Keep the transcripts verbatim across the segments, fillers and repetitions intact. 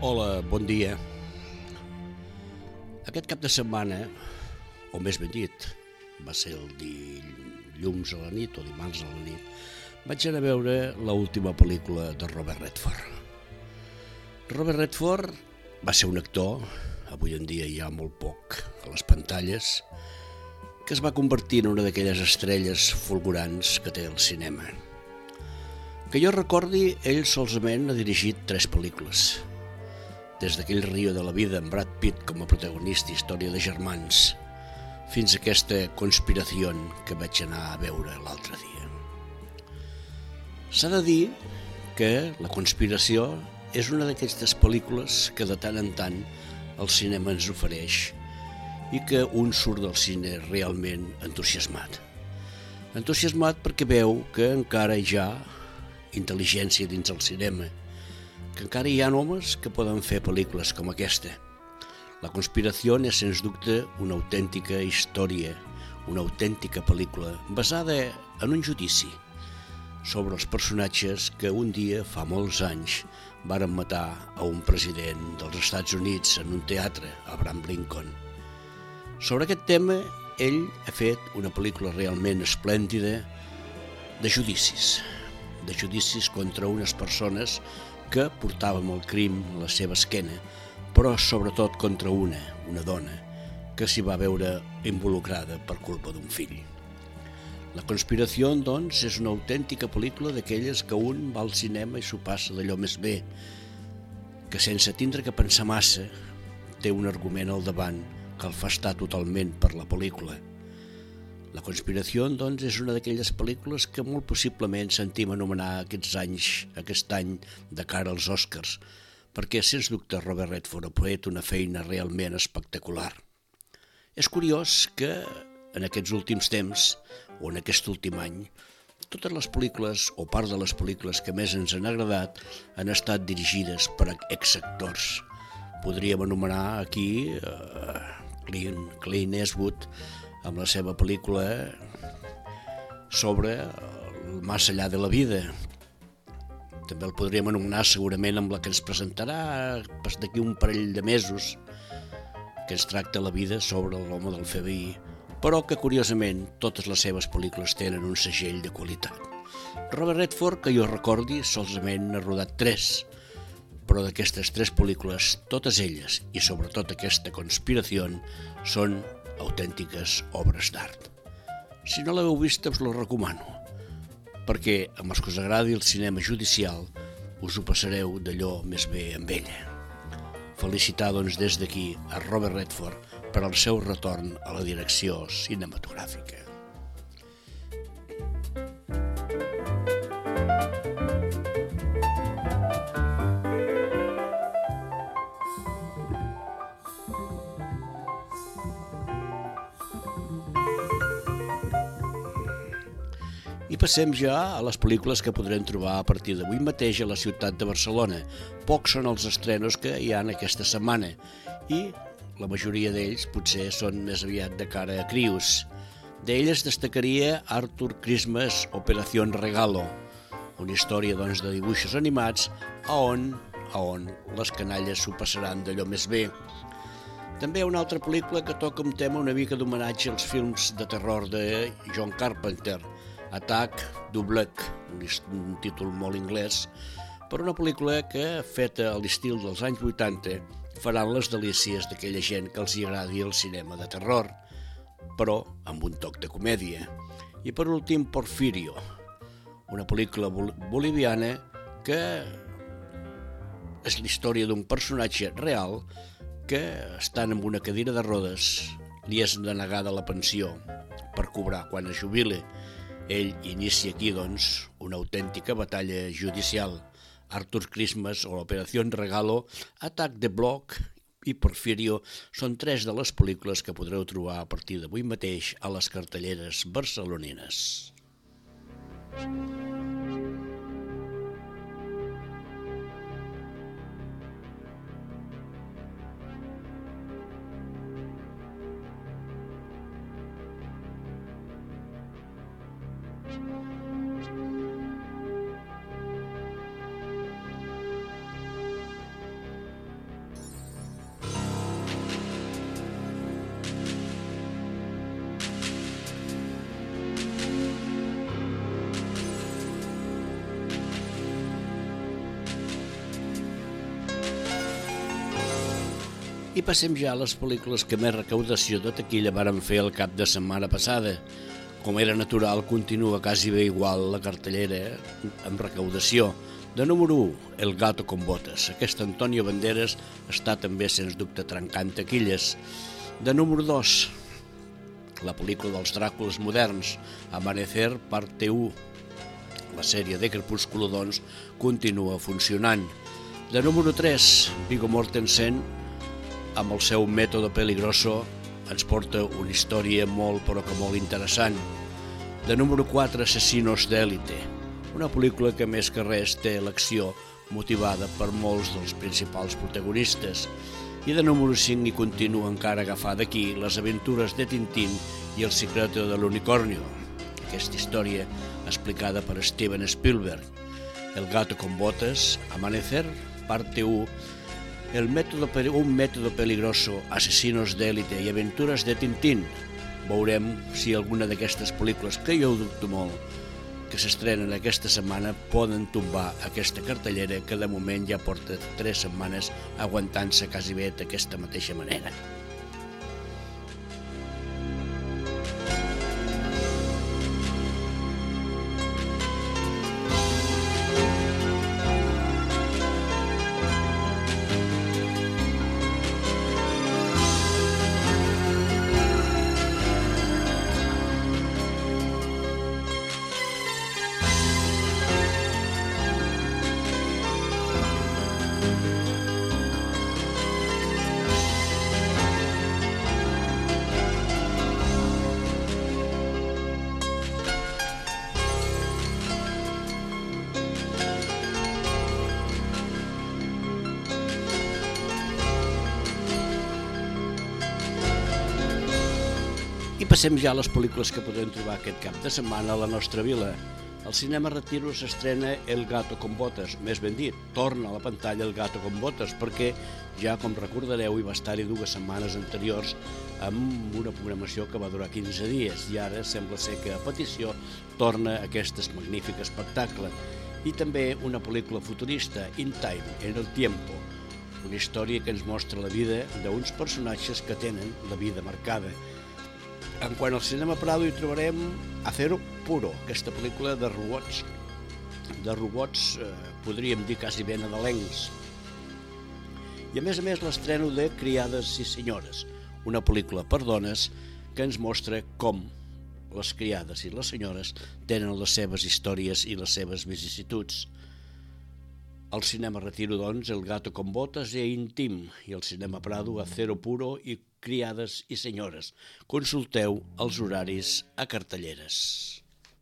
Hola, bon dia. Aquest cap de setmana, o més ben dit, va ser el dilluns a la nit o dimarts a la nit, vaig anar a veure l'última pel·lícula de Robert Redford. Robert Redford va ser un actor, avui en dia hi ha molt poc a les pantalles, que es va convertir en una d'aquelles estrelles fulgurants que té el cinema. Que jo recordi, ell solament ha dirigit tres pel·lícules. Des d'aquell Rio de la vida amb Brad Pitt com a protagonista, Història de germans, fins a aquesta Conspiració que vaig anar a veure l'altre dia. S'ha de dir que La Conspiració és una d'aquestes pel·lícules que de tant en tant el cinema ens ofereix i que un surt del cine realment entusiasmat. Entusiasmat perquè veu que encara hi ha intel·ligència dins el cinema, que encara hi ha homes que poden fer pel·lícules com aquesta. La Conspiració és, sens dubte, una autèntica història, una autèntica pel·lícula basada en un judici sobre els personatges que un dia, fa molts anys, varen matar a un president dels Estats Units en un teatre, Abraham Lincoln. Sobre aquest tema, ell ha fet una pel·lícula realment esplèndida de judicis, de judicis contra unes persones que portàvem el crim a la seva esquena, però sobretot contra una, una dona, que s'hi va veure involucrada per culpa d'un fill. La Conspiració, doncs, és una autèntica pel·lícula d'aquelles que un va al cinema i s'ho passa d'allò més bé, que sense tindre que pensar massa té un argument al davant que el fa estar totalment per la pel·lícula. La Conspiració, doncs, és una d'aquelles pel·lícules que molt possiblement sentim anomenar aquests anys, aquest any de cara als Oscars, perquè, sens dubte, Robert Redford ha fet una feina realment espectacular. És curiós que en aquests últims temps, o en aquest últim any, totes les pel·lícules, o part de les pel·lícules que més ens han agradat, han estat dirigides per exactors. Podríem anomenar aquí uh, Clint, Clint Eastwood, amb la seva pel·lícula sobre el més enllà de la vida. També el podríem anomenar segurament amb la que ens presentarà d'aquí un parell de mesos, que ens tracta la vida sobre l'home del F B I, però que curiosament totes les seves pel·lícules tenen un segell de qualitat. Robert Redford, que jo recordi, solament n'ha rodat tres, però d'aquestes tres pel·lícules, totes elles, i sobretot aquesta Conspiració, són autèntiques obres d'art. Si no l'heu vista, us la recomano, perquè, amb els que us agradi el cinema judicial, us ho passareu d'allò més bé amb ella. Felicitar, doncs, des d'aquí a Robert Redford per al seu retorn a la direcció cinematogràfica. I passem ja a les pel·lícules que podrem trobar a partir d'avui mateix a la ciutat de Barcelona. Pocs són els estrenos que hi ha aquesta setmana i la majoria d'ells potser són més aviat de cara a crios. D'elles destacaria Arthur Christmas Operación Regalo, una història, doncs, de dibuixos animats a on, a on les canalles s'ho passaran d'allò més bé. També hi ha una altra pel·lícula que toca un tema una mica d'homenatge als films de terror de John Carpenter, Attack the Block, un títol molt anglès, per una pel·lícula que, feta a l'estil dels anys vuitanta, faran les delícies d'aquella gent que els hi agradi el cinema de terror, però amb un toc de comèdia. I per últim, Porfirio, una pel·lícula bol- boliviana que és la història d'un personatge real que, estant en una cadira de rodes, li és denegada la pensió per cobrar quan es jubile. Ell inicia aquí, doncs, una autèntica batalla judicial. Arthur Christmas o l'Operació Regalo, Attack the Block i Porfirio són tres de les pel·lícules que podreu trobar a partir d'avui mateix a les cartelleres barcelonines. I passem ja a les pel·lícules que més recaudació de taquilla varen fer el cap de setmana passada. Com era natural, continua quasi bé igual la cartellera amb recaudació. De número u, El gato con botas. Aquest Antonio Banderas està també, sens dubte, trencant taquilles. De número dos, la pel·lícula dels Dràcules moderns, Amanecer, parte u. La sèrie de Crepúsculo, doncs, continua funcionant. De número tres, Viggo Mortensen, amb el seu Método Peligroso, ens porta una història molt, però que molt interessant. De número quatre, Asesinos d'Élite, una pel·lícula que més que res té l'acció motivada per molts dels principals protagonistes. I de número cinc, i continua encara agafada aquí, Les aventures de Tintín i El secreto de l'unicornio. Aquesta història explicada per Steven Spielberg. El gato con botas, Amanecer, parte u. El método, un método peligroso, Asesinos d'Élite i Aventures de Tintín. Veurem si alguna d'aquestes pel·lícules, que jo ho dubto molt, que s'estrenen aquesta setmana, poden tombar aquesta cartellera que de moment ja porta tres setmanes aguantant-se quasi bé d'aquesta mateixa manera. I passem ja a les pel·lícules que podem trobar aquest cap de setmana a la nostra vila. Al cinema Retiro s'estrena El gato con botas, més ben dit, torna a la pantalla El gato con botas, perquè ja, com recordareu, hi va estar-hi dues setmanes anteriors amb una programació que va durar quinze dies i ara sembla ser que a petició torna aquest magnífic espectacle. I també una pel·lícula futurista, In Time, en el tiempo, una història que ens mostra la vida d'uns personatges que tenen la vida marcada. En quant al cinema Prado hi trobarem Acero Puro, aquesta pel·lícula de robots, de robots, eh, podríem dir quasi ben nadalencs. I a més a més l'estreno de Criades i senyores, una pel·lícula per dones que ens mostra com les criades i les senyores tenen les seves històries i les seves vicissituds. Al cinema Retiro, doncs, El gato con botas e Íntim, i al cinema Prado, Acero Puro i Criades i senyores. Consulteu els horaris a cartelleres.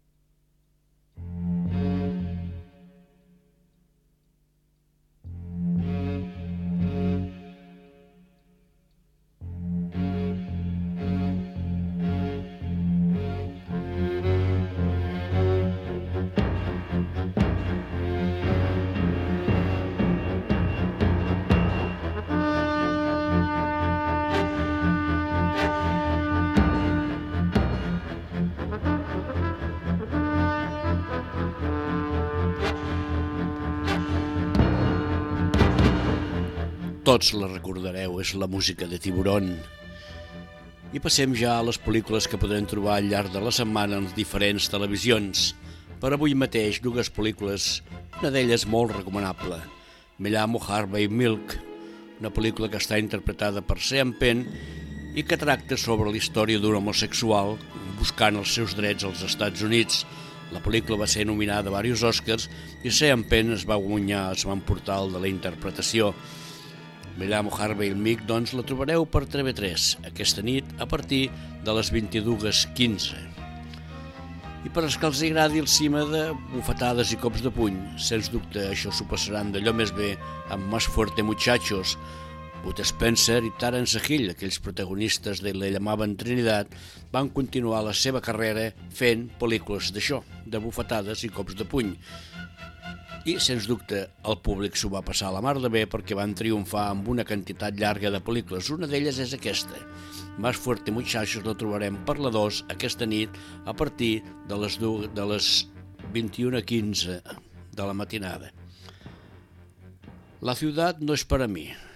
Tots la recordareu, és la música de Tiburón. I passem ja a les pel·lícules que podem trobar al llarg de la setmana en diferents televisions. Per avui mateix, dues pel·lícules, una d'elles molt recomanable. Me llamo Harvey Milk, una pel·lícula que està interpretada per Sean Penn i que tracta sobre la història d'un homosexual buscant els seus drets als Estats Units. La pel·lícula va ser nominada a diversos Oscars i Sean Penn es va guanyar, es va emportar el de la interpretació. Me llamo Harvey Milk, doncs la trobareu per T V tres aquesta nit a partir de les vint-i-dues quinze. I per als que els agradi el cima de bufetades i cops de puny, sens dubte això s'ho passaran d'allò més bé amb Más fuerte muchachos. Bud Spencer i Terence Hill, aquells protagonistes de La llamaven Trinidad, van continuar la seva carrera fent pel·lícules d'això, de bufetades i cops de puny. I, sens dubte, el públic s'ho va passar a la mar de bé perquè van triomfar amb una quantitat llarga de pel·lícules. Una d'elles és aquesta. Más fuerte muchachos la trobarem per la dos aquesta nit a partir de les, de les vint-i-una quinze de la matinada. La ciutat no és per a mi.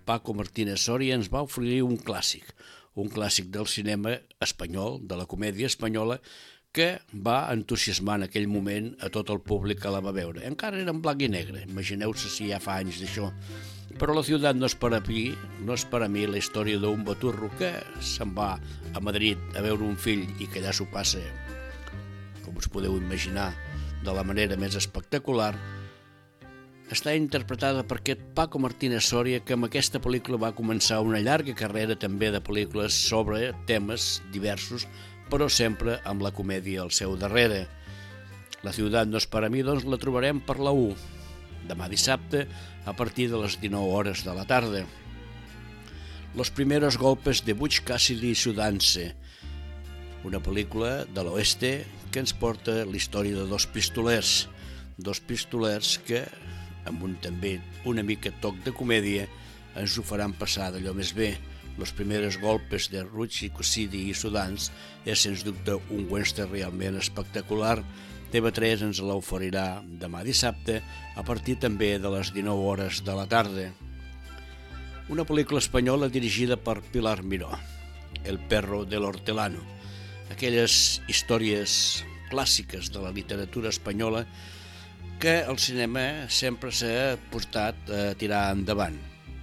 Paco Martínez Soria ens va oferir un clàssic, un clàssic del cinema espanyol, de la comèdia espanyola, que va entusiasmar en aquell moment a tot el públic que la va veure. Encara era en blanc i negre, imagineu-se si ja fa anys d'això. Però La ciutat no és per a mi, no és per a mi la història d'un baturro que se'n va a Madrid a veure un fill i que allà s'ho passa, com us podeu imaginar, de la manera més espectacular. Està interpretada per aquest Paco Martínez Soria, que amb aquesta pel·lícula va començar una llarga carrera també de pel·lícules sobre temes diversos, però sempre amb la comèdia al seu darrere. La ciutat no és per a mi, doncs la trobarem per la u, demà dissabte, a partir de les dinou hores de la tarda. Los primeros golpes de Butch Cassidy y su dance, una pel·lícula de l'oeste que ens porta la història de dos pistolers, dos pistolers que, amb un també una mica toc de comèdia, ens ho faran passar d'allò més bé. Los primeros golpes de Butch Cassidy y su dance és, sens dubte, un western realment espectacular. T V tres ens l'oferirà demà dissabte a partir també de les dinou hores de la tarda. Una pel·lícula espanyola dirigida per Pilar Miró, El perro del hortelano, aquelles històries clàssiques de la literatura espanyola que el cinema sempre s'ha portat a tirar endavant.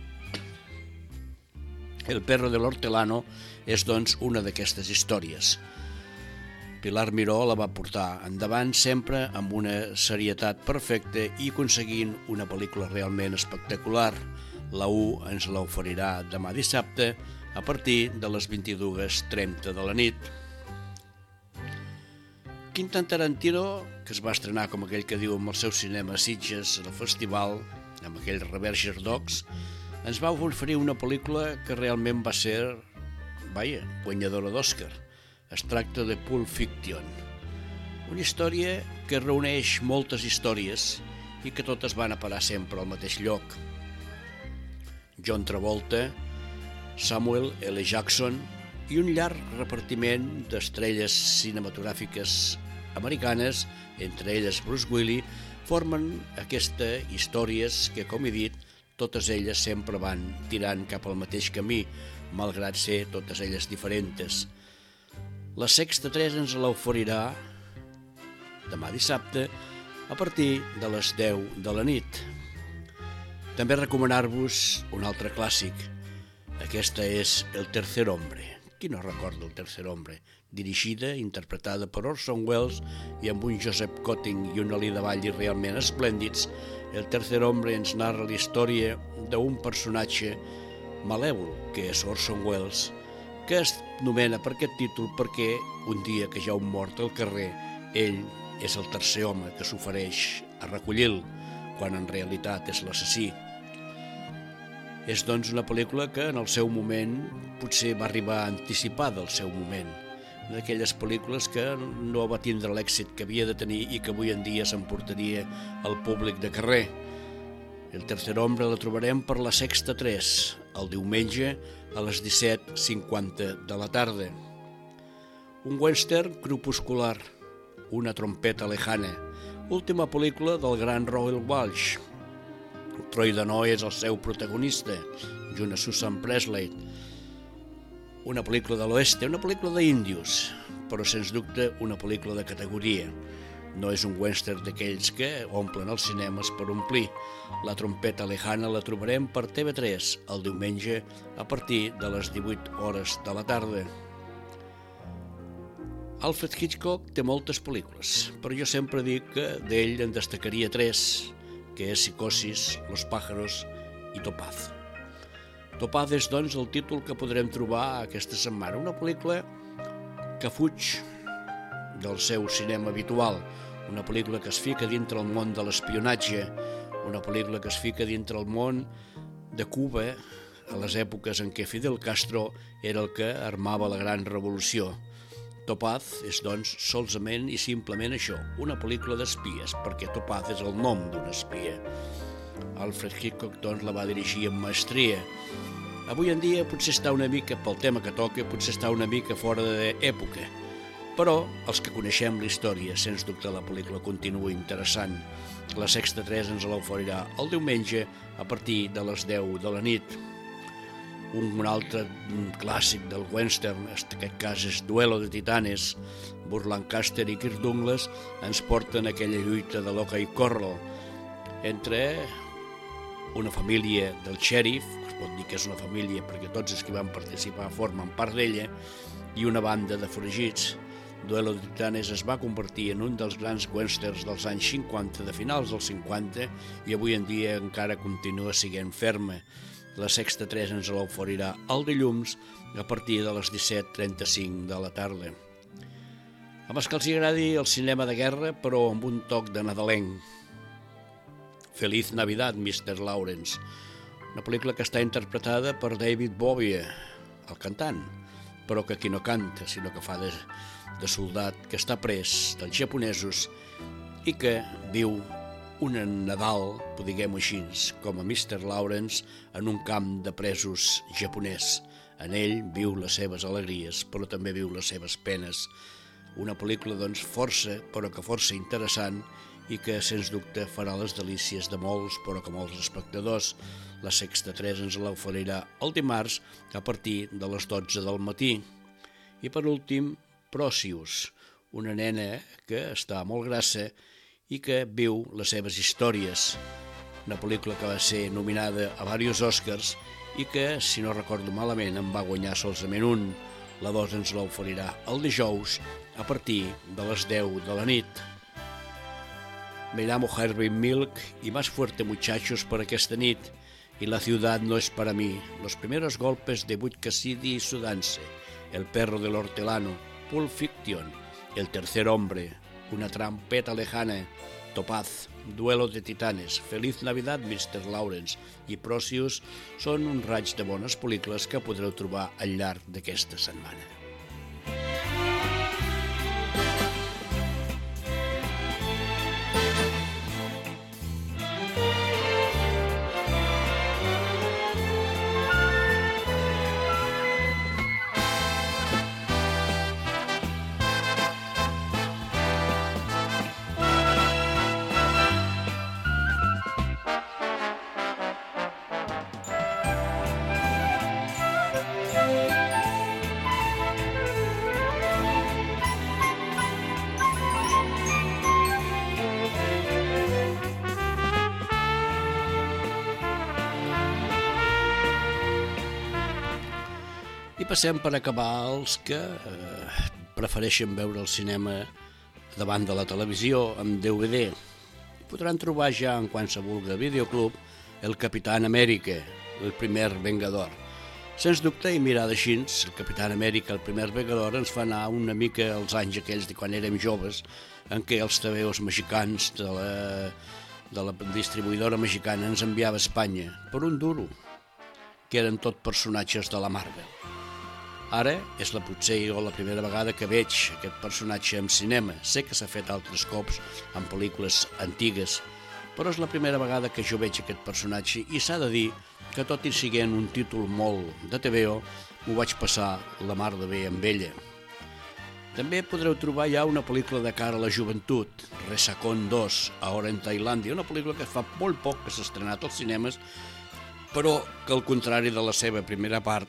El perro del hortelano és, doncs, una d'aquestes històries. Pilar Miró la va portar endavant sempre amb una serietat perfecta i aconseguint una pel·lícula realment espectacular. La u ens l'oferirà demà dissabte a partir de les vint-i-dues trenta de la nit. Quentin Tarantino, que es va estrenar com aquell que diu amb el seu cinema a Sitges al festival, amb aquells Reverser Dogs, ens va oferir una pel·lícula que realment va ser, vaja, guanyadora d'Oscar. Es tracta de Pulp Fiction, una història que reuneix moltes històries i que totes van a parar sempre al mateix lloc. John Travolta, Samuel L. Jackson i un llarg repartiment d'estrelles cinematogràfiques americanes, entre elles Bruce Willis, formen aquestes històries que, com he dit, totes elles sempre van tirant cap al mateix camí, malgrat ser totes elles diferents. La Sexta tres ens l'oferirà demà dissabte a partir de les deu de la nit. També recomanar-vos un altre clàssic. Aquesta és El tercer hombre. Qui no recorda El tercer hombre? Dirigida, interpretada per Orson Welles i amb un Joseph Cotten i una Lida Valli realment esplèndids, El tercer hombre ens narra la història d'un personatge malèvol, que és Orson Welles, que es nomena per aquest títol perquè un dia que hi ha un mort al carrer, ell és el tercer home que s'ofereix a recollir-lo, quan en realitat és l'assassí. És, doncs, una pel·lícula que en el seu moment potser va arribar anticipada al seu moment, d'aquelles pel·lícules que no va tindre l'èxit que havia de tenir i que avui en dia s'emportaria al públic de carrer. El tercer hombre la trobarem per la Sexta tres, el diumenge a les disset cinquanta de la tarda. Un western crepuscular, Una trompeta lejana, última pel·lícula del gran Raoul Walsh. Troy Dano és el seu protagonista, junt a Susan Presley. Una pel·lícula de l'oeste, una pel·lícula d'índios, però sens dubte una pel·lícula de categoria. No és un western d'aquells que omplen els cinemes per omplir. La trompeta lejana la trobarem per T V tres el diumenge a partir de les divuit hores de la tarda. Alfred Hitchcock té moltes pel·lícules, però jo sempre dic que d'ell en destacaria tres, que és Psicosis, Los pájaros i Topaz. Topaz és, doncs, el títol que podrem trobar aquesta setmana. Una pel·lícula que fuig del seu cinema habitual, una pel·lícula que es fica dintre el món de l'espionatge, una pel·lícula que es fica dintre el món de Cuba a les èpoques en què Fidel Castro era el que armava la gran revolució. Topaz és, doncs, solament i simplement això, una pel·lícula d'espies, perquè Topaz és el nom d'un espia. Alfred Hitchcock, doncs, la va dirigir amb maestria. Avui en dia potser està una mica, pel tema que toca, potser està una mica fora d'època, però els que coneixem la història, sens dubte la pel·lícula continua interessant. La Sexta tres ens l'oferirà el diumenge a partir de les deu de la nit. Un altre clàssic del western, en aquest cas és Duelo de Titanes. Burt Lancaster i Kirk Douglas ens porten aquella lluita de l'Oka i Corral entre una família del xèrif, es pot dir que és una família perquè tots els que van participar formen part d'ella, i una banda de foragits. Duelo de Titanes es va convertir en un dels grans westerns dels anys cinquanta, de finals dels cinquanta, i avui en dia encara continua sent ferma. La Sexta tres ens l'oferirà el dilluns a partir de les disset trenta-cinc de la tarda. Amb els que els agradi el cinema de guerra, però amb un toc de nadalenc. Feliz Navidad, mister Lawrence, una pel·lícula que està interpretada per David Bowie, el cantant, però que aquí no canta, sinó que fa de, de soldat que està pres dels japonesos i que viu un Nadal, ho diguem-ho així, com a mister Lawrence en un camp de presos japonès. En ell viu les seves alegries, però també viu les seves penes. Una pel·lícula, doncs, força, però que força interessant i que, sens dubte, farà les delícies de molts, però que molts espectadors. La Sexta tres ens l'oferirà el dimarts a partir de les dotze del matí. I, per últim, Procius, una nena que està molt grassa i que viu les seves històries. Una pel·lícula que va ser nominada a diversos Oscars i que, si no recordo malament, en va guanyar solament un. La dos ens l'oferirà el dijous a partir de les deu de la nit. Me llamo Herbie Milk y más fuerte muchachos por aquesta nit. Y la ciudad no es para mí. Los primeros golpes de Butch Cassidy y su dance. El perro del hortelano. Pulp Fiction. El tercer hombre. Una trampeta lejana, Topaz, Duelo de Titanes, Feliz Navidad, mister Lawrence i Procius són un raig de bones pel·lícules que podreu trobar al llarg d'aquesta setmana. Passem per acabar els que eh, prefereixen veure el cinema davant de la televisió amb D V D. Podran trobar ja en qualsevol videoclub el Capitán Amèrica, el primer Vengador. Sens dubte, i mirar d'així, el Capitán Amèrica, el primer Vengador, ens fa anar una mica als anys aquells de quan érem joves, en què els tebeos mexicans de la, de la distribuïdora mexicana ens enviava a Espanya per un duro, que eren tot personatges de la Marvel. Ara és la potser o la primera vegada que veig aquest personatge en cinema. Sé que s'ha fet altres cops en pel·lícules antigues, però és la primera vegada que jo veig aquest personatge i s'ha de dir que, tot i siguent un títol molt de T V O, m'ho vaig passar la mar de bé amb ella. També podreu trobar ja una pel·lícula de cara a la joventut, Resacón dos, Ahora en Tailàndia, una pel·lícula que fa molt poc que s'ha estrenat als cinemes, però que, al contrari de la seva primera part,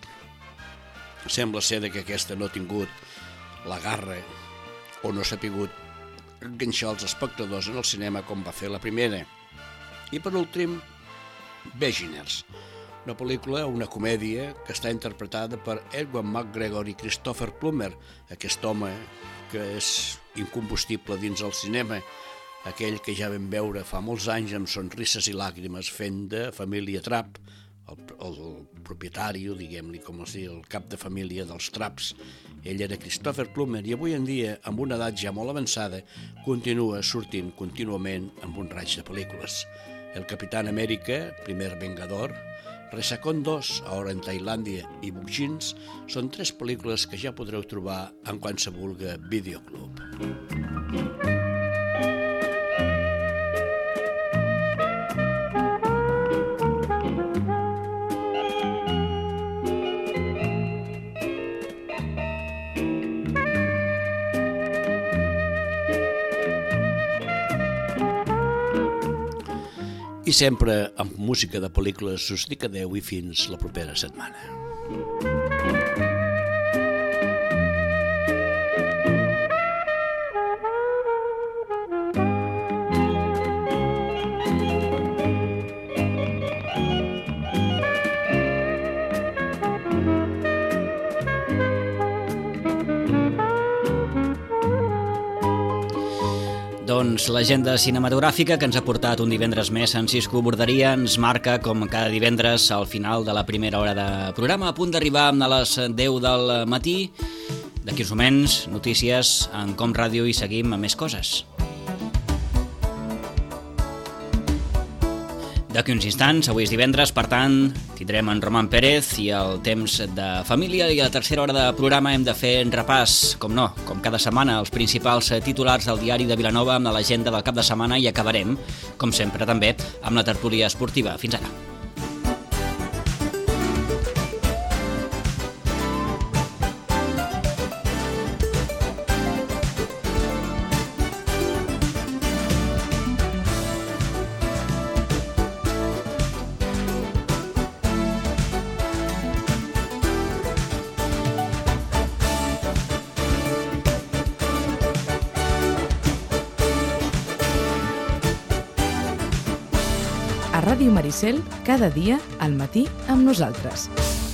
sembla ser que aquesta no ha tingut la garra o no s'ha pogut enganxar els espectadors en el cinema com va fer la primera. I per últim, Beginners, una pel·lícula, una comèdia que està interpretada per Ewan McGregor i Christopher Plummer, aquest home que és incombustible dins el cinema, aquell que ja vam veure fa molts anys amb Sonrises i làgrimes fent de família Trapp, El, el propietari, diguem-li com es diu, el cap de família dels Traps. Ell era Christopher Plummer i avui en dia, amb una edat ja molt avançada, continua sortint contínuament amb un raig de pel·lícules. El Capitán Amèrica, primer Vengador, Resacón dos, Ahora en Tailàndia i Bugins són tres pel·lícules que ja podreu trobar en qualsevol videoclub. I sempre amb música de pel·lícules. Us dic adeu i fins la propera setmana. Doncs l'agenda cinematogràfica que ens ha portat un divendres més en Cisco Borderia ens marca, com cada divendres, al final de la primera hora de programa, a punt d'arribar a les deu del matí. D'aquí uns moments, notícies en Com Ràdio i seguim amb més coses. D'aquí uns instants, avui és divendres, per tant, tindrem en Roman Pérez i el temps de família, i a la tercera hora de programa hem de fer un repàs, com no, com cada setmana, els principals titulars del diari de Vilanova amb l'agenda del cap de setmana, i acabarem, com sempre també, amb la tertúlia esportiva. Fins ara. Ràdio Maricel, cada dia al matí amb nosaltres.